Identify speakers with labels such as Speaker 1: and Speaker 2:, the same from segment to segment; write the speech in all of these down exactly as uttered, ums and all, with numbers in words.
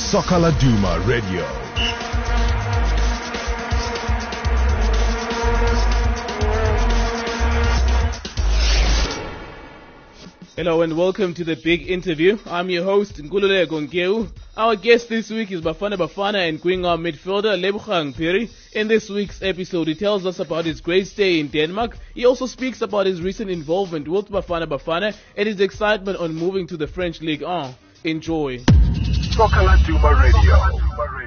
Speaker 1: Soka Laduma Radio.
Speaker 2: Hello and welcome to the big interview. I'm your host, Ngulule Gongeu. Our guest this week is Bafana Bafana and Gwinga midfielder Lebogang Phiri. In this week's episode, he tells us about his great stay in Denmark. He also speaks about his recent involvement with Bafana Bafana and his excitement on moving to the French Ligue one. Enjoy.
Speaker 1: Soka Laduma Radio.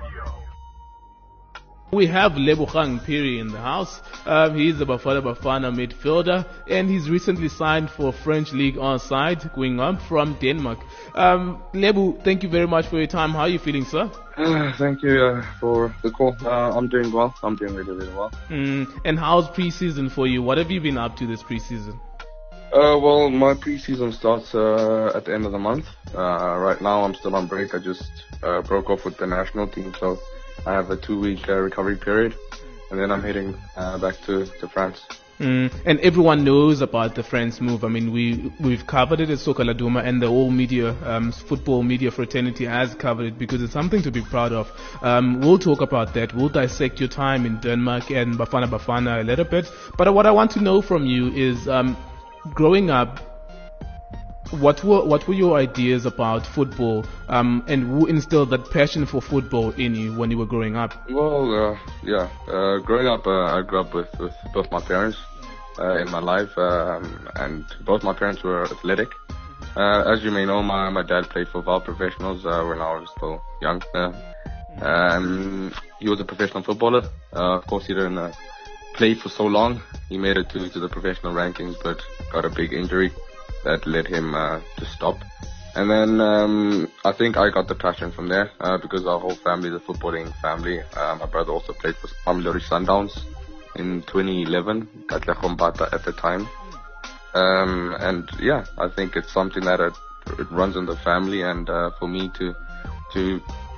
Speaker 2: We have Lebogang Phiri in the house. Um, he's a Bafana Bafana midfielder, and he's recently signed for French Ligue one side, Gwinga from Denmark. Um, Lebu, thank you very much for your time. How are you feeling, sir?
Speaker 3: Uh, thank you uh, for the call. Uh, I'm doing well. I'm doing really, really well.
Speaker 2: Mm, and how's pre-season for you? What have you been up to this pre-season?
Speaker 3: Uh, well, my pre-season starts uh, at the end of the month. Uh, right now, I'm still on break. I just uh, broke off with the national team, so I have a two-week uh, recovery period, and then I'm heading uh, back to, to France.
Speaker 2: Mm, and everyone knows about the France move. I mean, we, we've covered it at Soka Laduma, and the whole media, um, football media fraternity has covered it because it's something to be proud of. Um, we'll talk about that. We'll dissect your time in Denmark and Bafana Bafana a little bit. But what I want to know from you is, um, growing up, What were what were your ideas about football, um, and who instilled that passion for football in you when you were growing up?
Speaker 3: Well, uh, yeah, uh, growing up, uh, I grew up with, with both my parents uh, in my life, um, and both my parents were athletic. Uh, as you may know, my, my dad played for Val Professionals uh, when I was still young. Uh, um, he was a professional footballer. Uh, of course, he didn't uh, play for so long. He made it to, to the professional rankings, but got a big injury that led him uh, to stop. And then um, I think I got the passion from there uh, because our whole family is a footballing family. Uh, my brother also played for Mamelodi Sundowns in twenty eleven, Katlego Mbatha at the time. Um, and yeah, I think it's something that it, it runs in the family, and uh, for me to to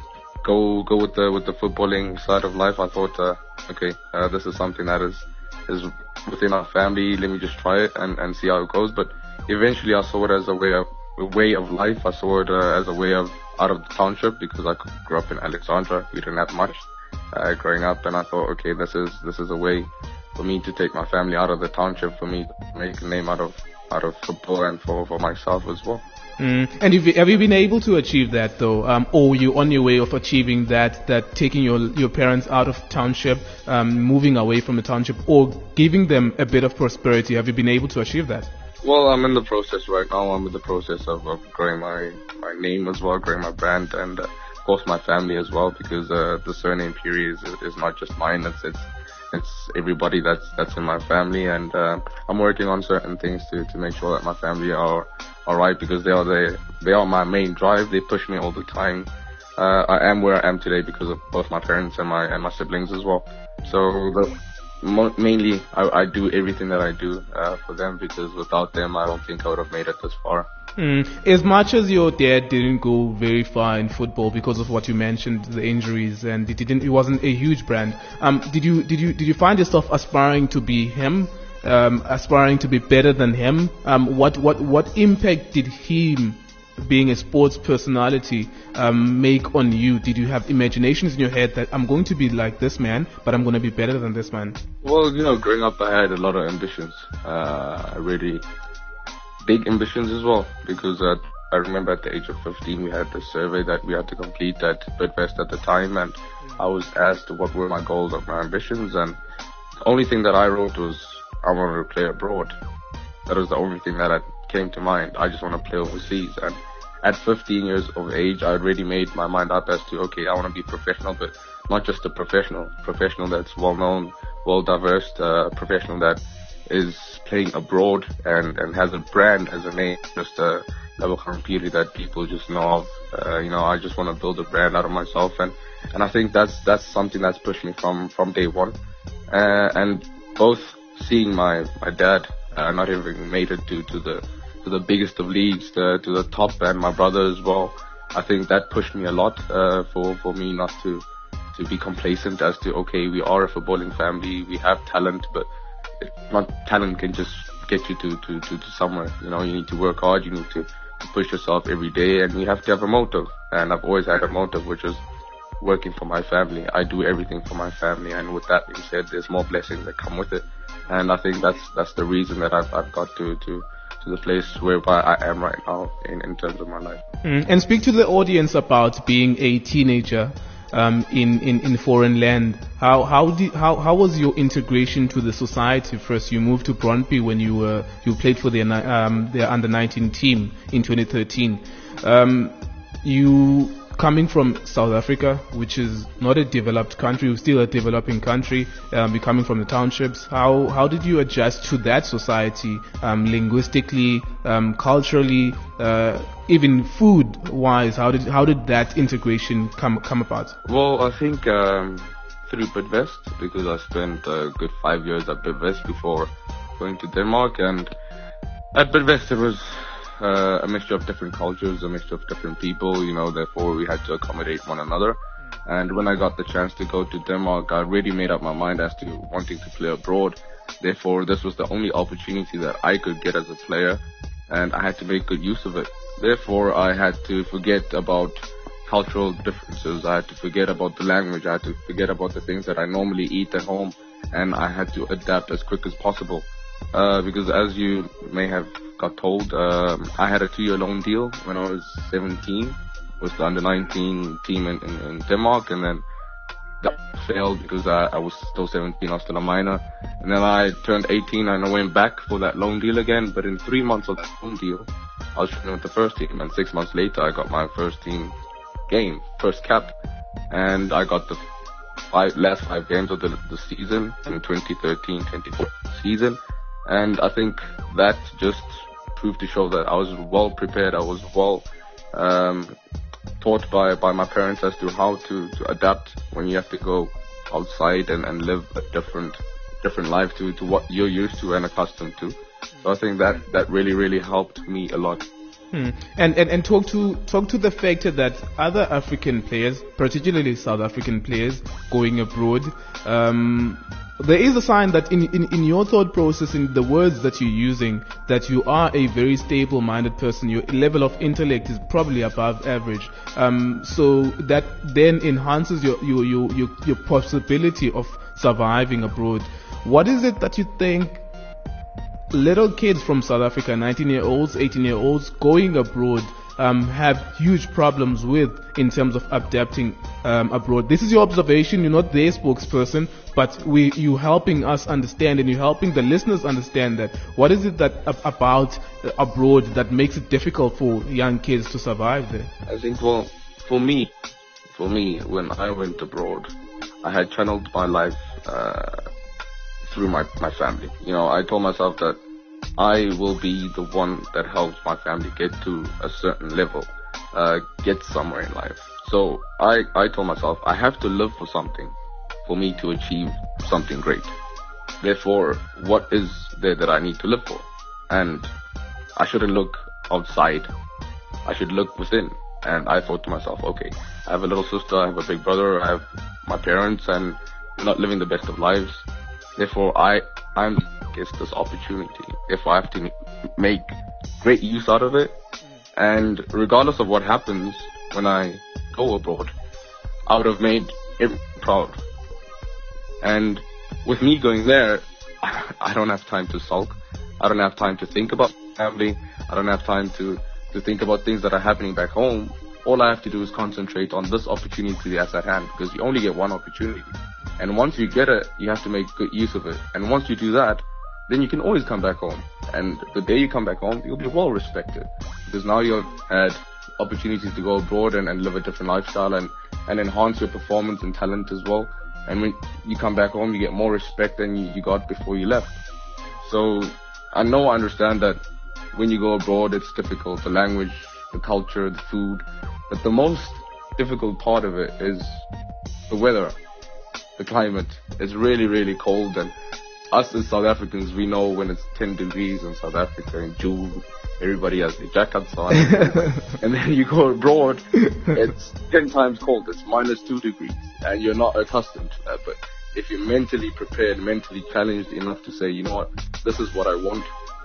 Speaker 3: go go with the with the footballing side of life, I thought, uh, okay, uh, this is something that is is within our family. Let me just try it and, and see how it goes. But eventually, I saw it as a way of a way of life. I saw it uh, as a way of out of the township because I grew up in Alexandra. We didn't have much uh, growing up, and I thought, okay, this is this is a way for me to take my family out of the township, for me to make a name out of out of football and for for myself as well.
Speaker 2: Mm. And have you, have you been able to achieve that though, um, or you on your way of achieving that? That taking your your parents out of township, um, moving away from the township, or giving them a bit of prosperity? Have you been able to achieve that?
Speaker 3: Well, I'm in the process right now. I'm in the process of, of growing my, my name as well, growing my brand, and uh, of course my family as well, because uh, the surname Phiri is, is not just mine. It's it's it's everybody that's that's in my family, and uh, I'm working on certain things to, to make sure that my family are all right, because they are the they are my main drive. They push me all the time. Uh, I am where I am today because of both my parents and my and my siblings as well. So the Mo- mainly, I, I do everything that I do uh, for them, because without them, I don't think I would have made it this far.
Speaker 2: Mm. As much as your dad didn't go very far in football because of what you mentioned, the injuries, and it didn't, it wasn't a huge brand. Um, did you did you did you find yourself aspiring to be him, um, aspiring to be better than him? Um, what what what impact did him, being a sports personality, um, make on you? Did you have imaginations in your head that I'm going to be like this man, but I'm going to be better than this man?
Speaker 3: Well, you know, growing up, I had a lot of ambitions, uh, really big ambitions as well, because uh, I remember at the age of fifteen, we had this survey that we had to complete at Bidvest at the time, and I was asked what were my goals and my ambitions, and the only thing that I wrote was I wanted to play abroad. That was the only thing that had came to mind. I just want to play overseas. And at fifteen years of age, I already made my mind up as to, okay, I want to be professional, but not just a professional, professional that's well known, well diverse, uh, professional that is playing abroad and, and has a brand, has a name, just a Lebogang Phiri that people just know of. Uh, you know, I just want to build a brand out of myself, and, and I think that's, that's something that's pushed me from, from day one. Uh, and both seeing my, my dad, uh, not having made it to, to the, to the biggest of leagues, to, to the top, and my brother as well, I think that pushed me a lot, uh, for, for me not to, to be complacent as to, okay, we are a footballing family, we have talent, but it, not talent can just get you to, to, to, to somewhere. You know, you need to work hard, you need to to push yourself every day, and you have to have a motive. And I've always had a motive, which is working for my family. I do everything for my family, and with that being said, there's more blessings that come with it. And I think that's that's the reason that I've I've got to to to the place whereby I am right now in in terms of my life.
Speaker 2: Mm. And speak to the audience about being a teenager um, in, in in foreign land. How how did how how was your integration to the society? First, you moved to Brøndby when you were you played for their um their under nineteen team in twenty thirteen. Um, you coming from South Africa, which is not a developed country, still a developing country, um, you're coming from the townships. How how did you adjust to that society, um, linguistically, um, culturally, uh, even food-wise? How did how did that integration come come about?
Speaker 3: Well, I think um, through Bidvest, because I spent a good five years at Bidvest before going to Denmark, and at Bidvest it was Uh, a mixture of different cultures, a mixture of different people, you know, therefore we had to accommodate one another. And when I got the chance to go to Denmark, I really made up my mind as to wanting to play abroad. Therefore, this was the only opportunity that I could get as a player, and I had to make good use of it. Therefore, I had to forget about cultural differences, I had to forget about the language, I had to forget about the things that I normally eat at home, and I had to adapt as quick as possible. Uh, because as you may have got told, um, I had a two-year loan deal when I was seventeen with the under nineteen team in, in, in Denmark, and then that failed because I, I was still seventeen, I was still a minor. And then I turned eighteen and I went back for that loan deal again, but in three months of that loan deal, I was training with the first team, and six months later I got my first team game, first cap, and I got the five, last five games of the, the season in twenty thirteen twenty fourteen season. And I think that just proved to show that I was well prepared. I was well um, taught by, by my parents as to how to, to adapt when you have to go outside and, and live a different different life to, to what you're used to and accustomed to. So I think that, that really, really helped me a lot.
Speaker 2: Hmm. And, and and talk to talk to the fact that other African players, particularly South African players, going abroad, um, there is a sign that in, in, in your thought process, in the words that you're using, that you are a very stable-minded person. Your level of intellect is probably above average. Um, so that then enhances your your, your your your possibility of surviving abroad. What is it that you think little kids from South Africa, nineteen-year-olds, eighteen-year-olds, going abroad, um, have huge problems with in terms of adapting um, abroad? This is your observation. You're not their spokesperson, but we you helping us understand, and you're helping the listeners understand that. What is it that ab- about uh, abroad that makes it difficult for young kids to survive there?
Speaker 3: I think, well, for me, for me, when I went abroad, I had channeled my life uh, through my, my family. You know, I told myself that I will be the one that helps my family get to a certain level, uh, get somewhere in life. So I, I told myself I have to live for something for me to achieve something great. Therefore, what is there that I need to live for? And I shouldn't look outside. I should look within. And I thought to myself, okay, I have a little sister, I have a big brother, I have my parents, and I'm not living the best of lives. Therefore, I, I'm against this opportunity. Therefore, I have to make great use out of it. And regardless of what happens when I go abroad, I would have made everyone proud. And with me going there, I don't have time to sulk. I don't have time to think about family. I don't have time to, to think about things that are happening back home. All I have to do is concentrate on this opportunity that's at hand, because you only get one opportunity. And once you get it, you have to make good use of it. And once you do that, then you can always come back home. And the day you come back home, you'll be well respected. Because now you've had opportunities to go abroad and, and live a different lifestyle and, and enhance your performance and talent as well. And when you come back home, you get more respect than you, you got before you left. So I know, I understand that when you go abroad, it's difficult. The language, the culture, the food. But the most difficult part of it is the weather. The climate is really, really cold, and us as South Africans, we know when it's ten degrees in South Africa in June, everybody has their jackets on. And then you go abroad, it's ten times cold, it's minus two degrees, and you're not accustomed to that. But if you're mentally prepared, mentally challenged enough to say, you know what, this is what I want,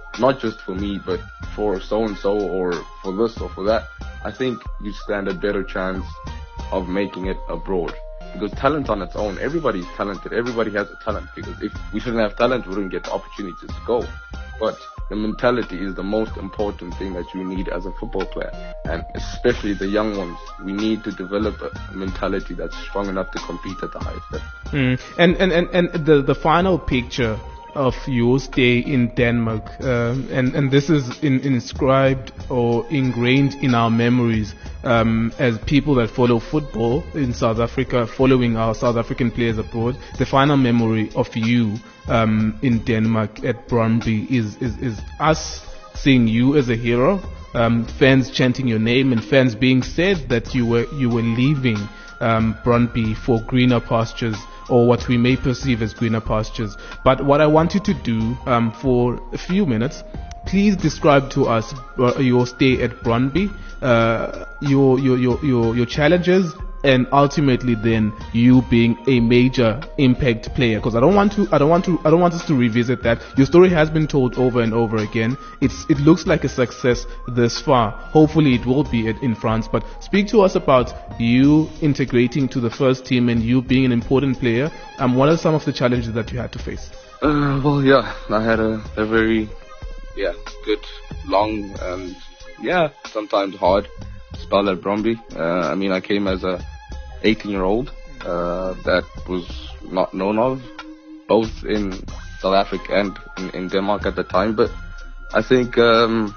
Speaker 3: not just for me, but for so-and-so or for this or for that, I think you stand a better chance of making it abroad. Because talent on its own, everybody's talented. Everybody has a talent. Because if we shouldn't have talent, we wouldn't get the opportunities to go. But the mentality is the most important thing that you need as a football player. And especially the young ones, we need to develop a mentality that's strong enough to compete at the highest level.
Speaker 2: Mm. And, and, and, and the, the final picture of your stay in Denmark, um, and, and this is in, inscribed or ingrained in our memories um, as people that follow football in South Africa, following our South African players abroad. The final memory of you um, in Denmark at Brøndby is, is, is us seeing you as a hero, um, fans chanting your name, and fans being said that you were you were leaving um, Brøndby for greener pastures, or what we may perceive as greener pastures. But what I want you to do um, for a few minutes, please describe to us uh, your stay at Brøndby, uh, your, your your your your challenges, and ultimately then you being a major impact player. Because I don't want to, I don't want to, I don't want us to revisit that. Your story has been told over and over again. It's, it looks like a success this far. Hopefully it will be in France. But speak to us about you integrating to the first team and you being an important player. Um, what are some of the challenges that you had to face?
Speaker 3: Uh, well, yeah, I had a, a very, yeah, good, long, and yeah, sometimes hard spell at Brøndby. Uh, I mean, I came as a eighteen-year-old uh, that was not known of, both in South Africa and in, in Denmark at the time. But I think um,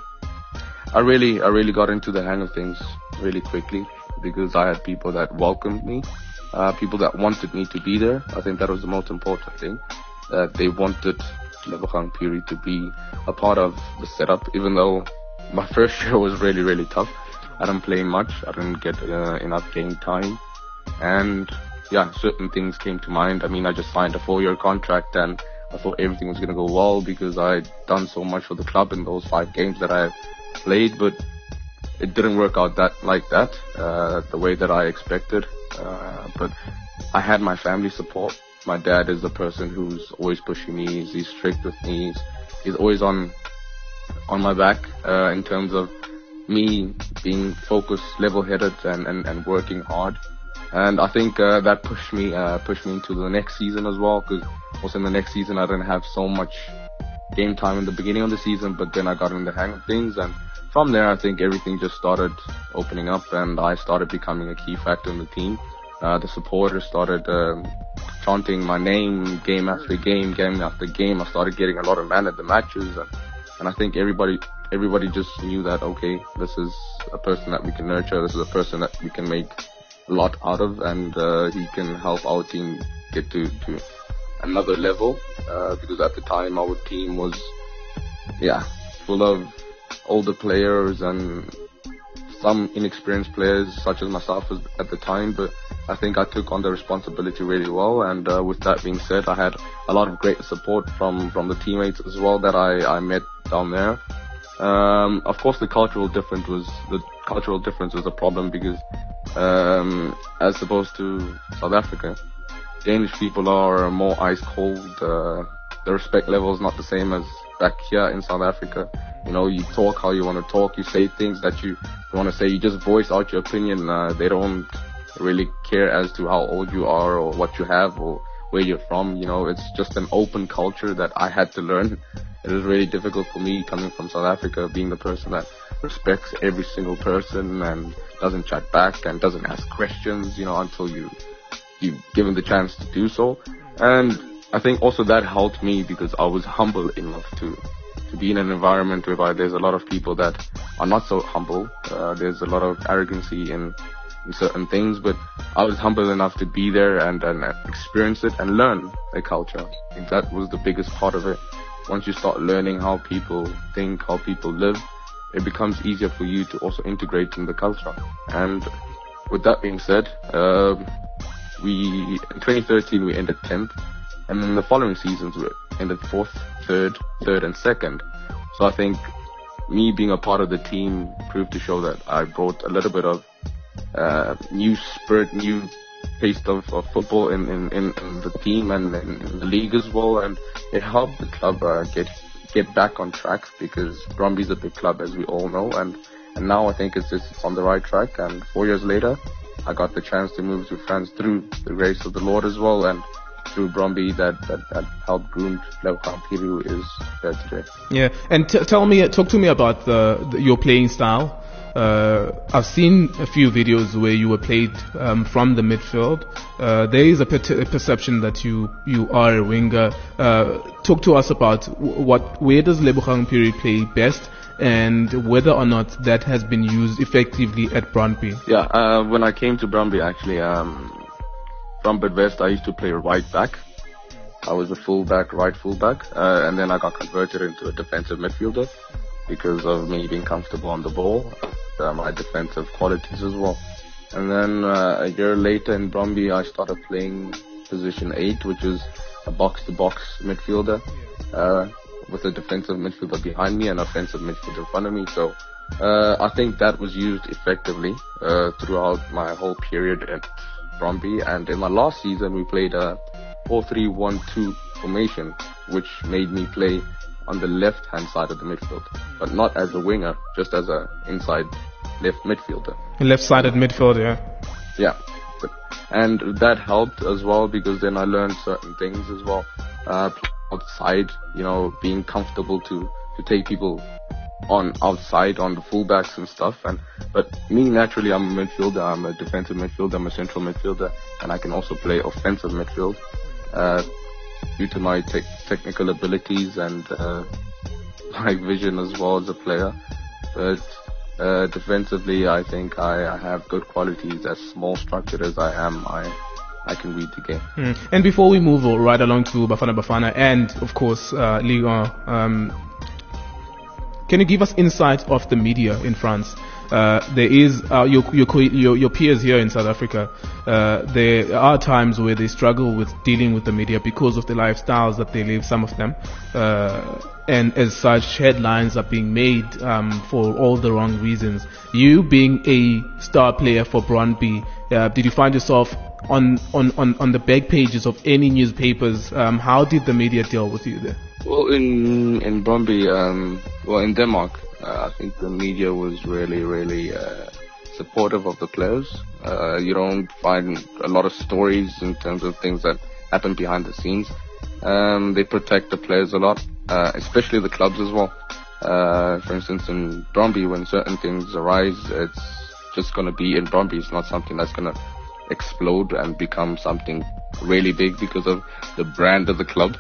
Speaker 3: I really, I really got into the hang of things really quickly because I had people that welcomed me, uh, people that wanted me to be there. I think that was the most important thing. That they wanted Lebogang Piri to be a part of the setup, even though my first year was really, really tough. I didn't play much. I didn't get uh, enough game time. And yeah, certain things came to mind. I mean, I just signed a four-year contract and I thought everything was going to go well because I'd done so much for the club in those five games that I played. But it didn't work out that like that, uh, the way that I expected. Uh, but I had my family support. My dad is the person who's always pushing me. He's, he's strict with me. He's, he's always on on my back uh, in terms of me being focused, level-headed, and, and, and working hard. And I think uh, that pushed me uh, pushed me into the next season as well, because also in the next season I didn't have so much game time in the beginning of the season, but then I got in the hang of things, and from there I think everything just started opening up and I started becoming a key factor in the team. Uh, the supporters started um, chanting my name game after game, game after game. I started getting a lot of man at the matches, and, and I think everybody everybody just knew that, okay, this is a person that we can nurture, this is a person that we can make a lot out of, and uh, he can help our team get to, to another level, uh, because at the time our team was, yeah, full of older players and some inexperienced players such as myself at the time, but I think I took on the responsibility really well, and uh, with that being said, I had a lot of great support from, from the teammates as well that I, I met down there. Um, of course, the cultural difference was the cultural difference was a problem because, um, as opposed to South Africa, Danish people are more ice cold. Uh, the respect level is not the same as back here in South Africa. You know, you talk how you want to talk, you say things that you want to say, you just voice out your opinion. Uh, they don't really care as to how old you are or what you have or where you're from. You know, it's just an open culture that I had to learn. It was really difficult for me coming from South Africa, being the person that respects every single person and doesn't chat back and doesn't ask questions, you know, until you you given the chance to do so. And I think also that helped me because I was humble enough to to be in an environment whereby there's a lot of people that are not so humble. Uh, there's a lot of arrogancy in, in certain things, but I was humble enough to be there and, and experience it and learn the culture. I think that was the biggest part of it. Once you start learning how people think, how people live, it becomes easier for you to also integrate in the culture. And with that being said, uh, we in twenty thirteen we ended tenth, and then the following seasons we ended fourth, third, third, and second. So I think me being a part of the team proved to show that I brought a little bit of uh, new spirit, new taste of, of football in, in, in, in the team and in, in the league as well, and it helped the club uh, get get back on track, because Brøndby's a big club, as we all know, and, and now I think it's just it's on the right track. And four years later, I got the chance to move to France through the grace of the Lord as well, and through Brøndby that, that, that helped groom Lebogang Phiru is there today.
Speaker 2: Yeah, and t- tell me, talk to me about the, the your playing style. Uh, I've seen a few videos where you were played um, from the midfield. Uh, there is a, per- a perception that you, you are a winger. Uh, talk to us about what where does Lebogang Phiru play best, and whether or not that has been used effectively at Brøndby.
Speaker 3: Yeah, uh, when I came to Brøndby, actually, um, from Bidvest, I used to play right back. I was a fullback, right fullback, uh, and then I got converted into a defensive midfielder because of me being comfortable on the ball, uh, my defensive qualities as well. And then uh, a year later in Brøndby, I started playing position eight, which is a box-to-box midfielder, uh, with a defensive midfielder behind me and an offensive midfielder in front of me. So uh, I think that was used effectively uh, throughout my whole period at Brøndby. And in my last season, we played a four three one two formation, which made me play on the left-hand side of the midfield, but not as a winger, just as a inside left midfielder.
Speaker 2: Left-sided midfielder, yeah.
Speaker 3: Yeah. And that helped as well, because then I learned certain things as well. Uh, outside, you know, being comfortable to, to take people on outside, on the fullbacks and stuff. And but me, naturally, I'm a midfielder. I'm a defensive midfielder. I'm a central midfielder, and I can also play offensive midfield uh, due to my te- technical abilities and uh, my vision as well as a player. But uh, defensively, I think I, I have good qualities. As small structured as I am, I I can read the game.
Speaker 2: Mm. And before we move right along to Bafana Bafana and, of course, uh, Ligue one, um, can you give us insight of the media in France? Uh, there is uh, your, your your your peers here in South Africa. Uh, there are times where they struggle with dealing with the media because of the lifestyles that they live. Some of them, uh, and as such, headlines are being made um, for all the wrong reasons. You being a star player for Brøndby, uh, did you find yourself on on on on the back pages of any newspapers? Um, how did the media deal with you there?
Speaker 3: Well, in in Brøndby, um, well, in Denmark, uh, I think the media was really, really uh, supportive of the players. Uh, you don't find a lot of stories in terms of things that happen behind the scenes. Um, they protect the players a lot, uh, especially the clubs as well. Uh, for instance, in Brøndby, when certain things arise, it's just going to be in Brøndby. It's not something that's going to explode and become something really big because of the brand of the club.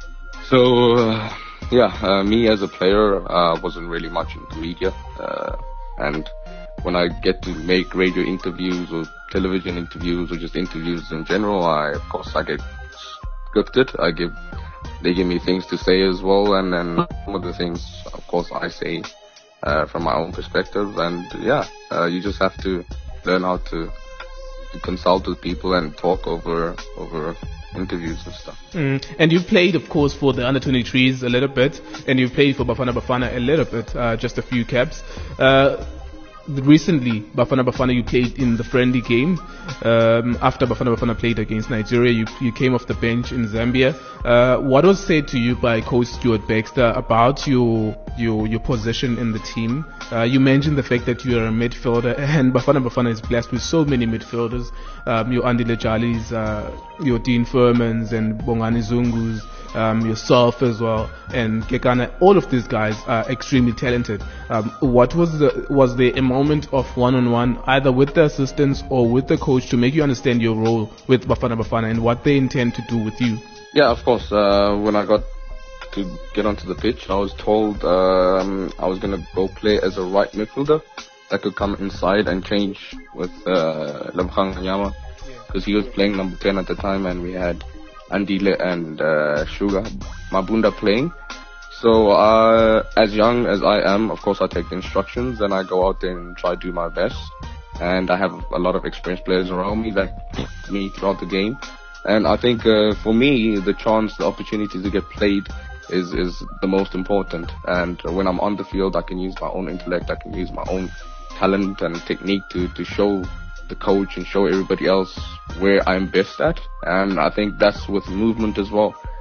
Speaker 3: So, uh, yeah, uh, me as a player uh, wasn't really much into media. Uh, and when I get to make radio interviews or television interviews or just interviews in general, I, of course, I get scripted. I give, they give me things to say as well. And then some of the things, of course, I say uh, from my own perspective. And, yeah, uh, you just have to learn how to, to consult with people and talk over over interviews and stuff.
Speaker 2: Mm. And you've played, of course, for the under twenty-threes a little bit, and you've played for Bafana Bafana a little bit, uh, just a few caps. Uh, recently, Bafana Bafana, you played in the friendly game. Um, after Bafana Bafana played against Nigeria, you, you came off the bench in Zambia. Uh, what was said to you by Coach Stuart Baxter about your your your position in the team? Uh, you mentioned the fact that you are a midfielder, and Bafana Bafana is blessed with so many midfielders. Um, your Andile Jalis, uh, your Dean Furmans, and Bongani Zungus, um, yourself as well, and Kekana. All of these guys are extremely talented. Um, what was the was there a moment of one-on-one, either with the assistants or with the coach, to make you understand your role with Bafana Bafana and what they intend to do with you?
Speaker 3: Yeah, of course. Uh, when I got to get onto the pitch, I was told um, I was going to go play as a right midfielder that could come inside and change with uh, Lebogang Nyama, because he was playing number ten at the time, and we had Andile and uh, Sugar Mabunda playing. So uh, as young as I am, of course I take the instructions and I go out there and try to do my best. And I have a lot of experienced players around me that help me throughout the game. And I think uh, for me, the chance, the opportunity to get played is, is the most important. And when I'm on the field, I can use my own intellect, I can use my own talent and technique to, to show the coach and show everybody else where I'm best at. And I think that's with movement as well.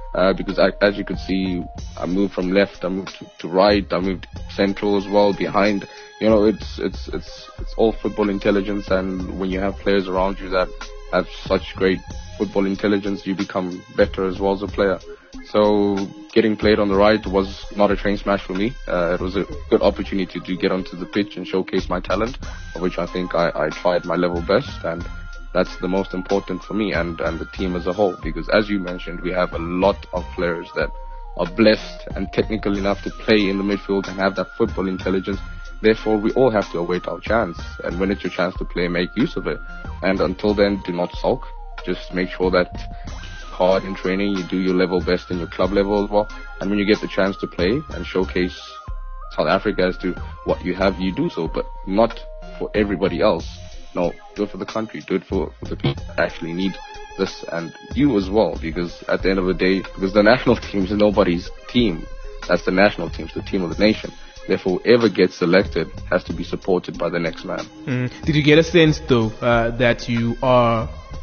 Speaker 3: Uh, because I, as you could see, I moved from left, I moved to, to right, I moved central as well, behind. You know, it's it's it's it's all football intelligence, and when you have players around you that have such great football intelligence, you become better as well as a player. So getting played on the right was not a train smash for me. Uh, it was a good opportunity to get onto the pitch and showcase my talent, of which I think I, I tried my level best, and that's the most important for me and, and the team as a whole, because as you mentioned, we have a lot of players that are blessed and technical enough to play in the midfield and have that football intelligence. Therefore, we all have to await our chance, and when it's your chance to play, make use of it. And until then, do not sulk. Just make sure that hard in training, you do your level best in your club level as well. And when you get the chance to play and showcase South Africa as to what you have, you do so, but not for everybody else. No, do it for the country, do it for, for the people that actually need this, and you as well, because at the end of the day, because the national team is nobody's team. That's the national team, it's the team of the nation. Therefore, whoever gets selected has to be supported by the next man.
Speaker 2: Mm. Did you get a sense, though, uh, that you are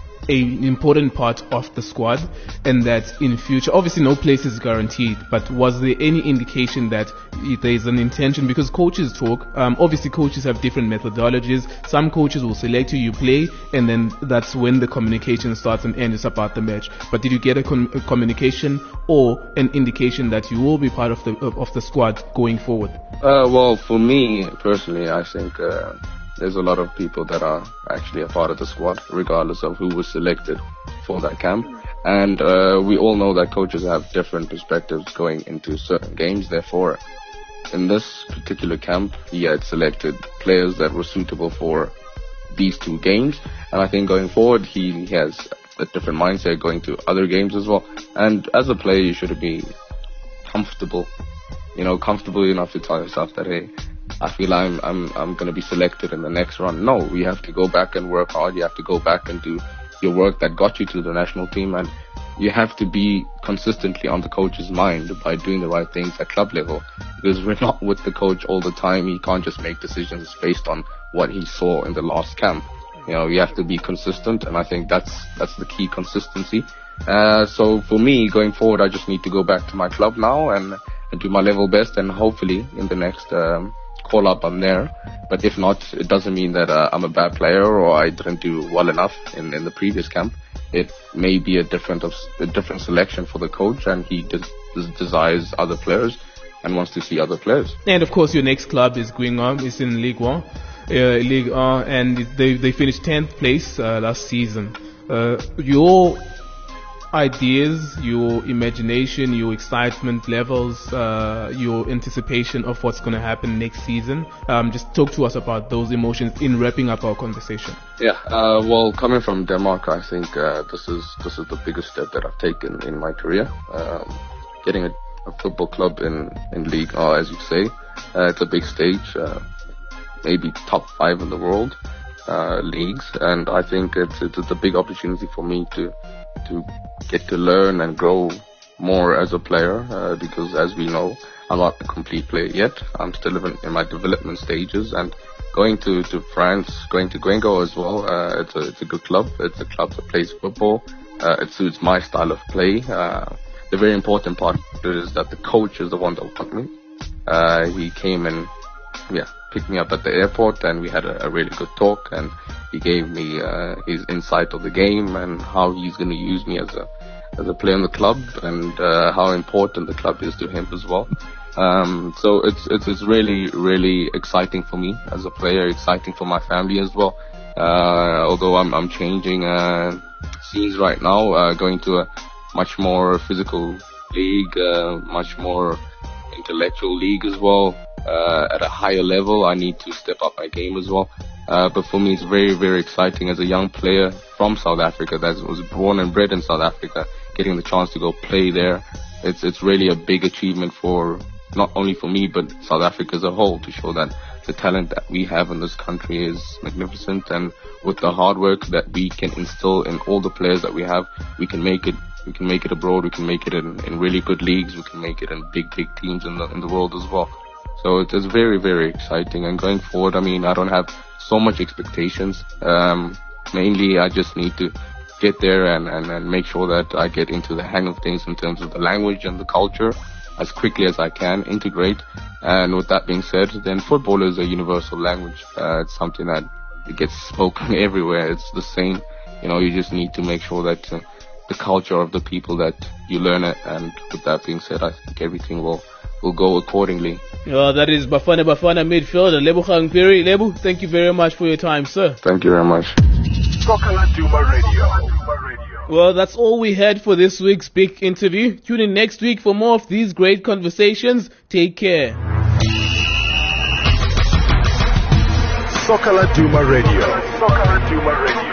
Speaker 2: an important part of the squad, and that in future, obviously no place is guaranteed, but was there any indication that there is an intention? Because coaches talk, um, obviously coaches have different methodologies. Some coaches will select you, you play, and then that's when the communication starts and ends about the match. But did you get a, com- a communication or an indication that you will be part of the of, of the squad going forward?
Speaker 3: Uh, well, for me personally, I think uh, there's a lot of people that are actually a part of the squad, regardless of who was selected for that camp. And uh, we all know that coaches have different perspectives going into certain games. Therefore, in this particular camp, he had selected players that were suitable for these two games. And I think going forward, he has a different mindset going to other games as well. And as a player, you should be comfortable, you know, comfortable enough to tell yourself that, hey, I feel I'm I'm I'm going to be selected in the next run. No, you have to go back and work hard. You have to go back and do your work that got you to the national team, and you have to be consistently on the coach's mind by doing the right things at club level, because we're not with the coach all the time. He can't just make decisions based on what he saw in the last camp. You know, you have to be consistent, and I think that's that's the key, consistency. Uh, so for me, going forward, I just need to go back to my club now and, and do my level best, and hopefully in the next um, call up I'm there. But if not, it doesn't mean that uh, I'm a bad player or I didn't do well enough in, in the previous camp. It may be a different of, a different selection for the coach, and he des- des- desires other players and wants to see other players.
Speaker 2: And of course, your next club is Guingamp. It's in Ligue one, uh, Ligue one, and they they finished tenth place uh, last season. Uh, your ideas, your imagination, your excitement levels, uh, your anticipation of what's going to happen next season. Um, just talk to us about those emotions in wrapping up our conversation.
Speaker 3: Yeah, uh, well, coming from Denmark, I think uh, this is this is the biggest step that I've taken in my career. Um, getting a, a football club in in League A, as you say, uh, it's a big stage, uh, maybe top five in the world uh, leagues, and I think it's it's a big opportunity for me to. to get to learn and grow more as a player, uh, because as we know, I'm not a complete player yet. I'm still in, in my development stages, and going to, to France, going to Guingamp as well, uh, it's a it's a good club. It's a club that plays football. Uh, it suits my style of play. Uh, the very important part is that the coach is the one that wanted me. Uh, he came and yeah, picked me up at the airport, and we had a, a really good talk, and he gave me uh, his insight of the game and how he's going to use me as a as a player in the club, and uh, how important the club is to him as well. Um, so it's, it's it's really really exciting for me as a player, exciting for my family as well. Uh, although I'm I'm changing uh, scenes right now, uh, going to a much more physical league, uh, much more intellectual league as well. Uh, at a higher level, I need to step up my game as well. Uh, but for me, it's very, very exciting as a young player from South Africa that was born and bred in South Africa, getting the chance to go play there. It's it's really a big achievement for not only for me, but South Africa as a whole, to show that the talent that we have in this country is magnificent, and with the hard work that we can instill in all the players that we have, we can make it. We can make it abroad. We can make it in, in really good leagues. We can make it in big, big teams in the in the world as well. So it is very, very exciting. And going forward, I mean, I don't have so much expectations. Um, mainly, I just need to get there and, and, and make sure that I get into the hang of things in terms of the language and the culture as quickly as I can, integrate. And with that being said, then football is a universal language. Uh, it's something that it gets spoken everywhere. It's the same. You know, you just need to make sure that uh, the culture of the people that you learn it. And with that being said, I think everything will will go accordingly.
Speaker 2: Well, that is Bafana Bafana midfielder Lebogang Phiri. Lebu, thank you very much for your time, sir.
Speaker 3: Thank you very much.
Speaker 1: Soccer Laduma Radio.
Speaker 2: Well, that's all we had for this week's big interview. Tune in next week for more of these great conversations. Take care.
Speaker 1: Soccer Laduma Radio. Soccer Laduma Radio.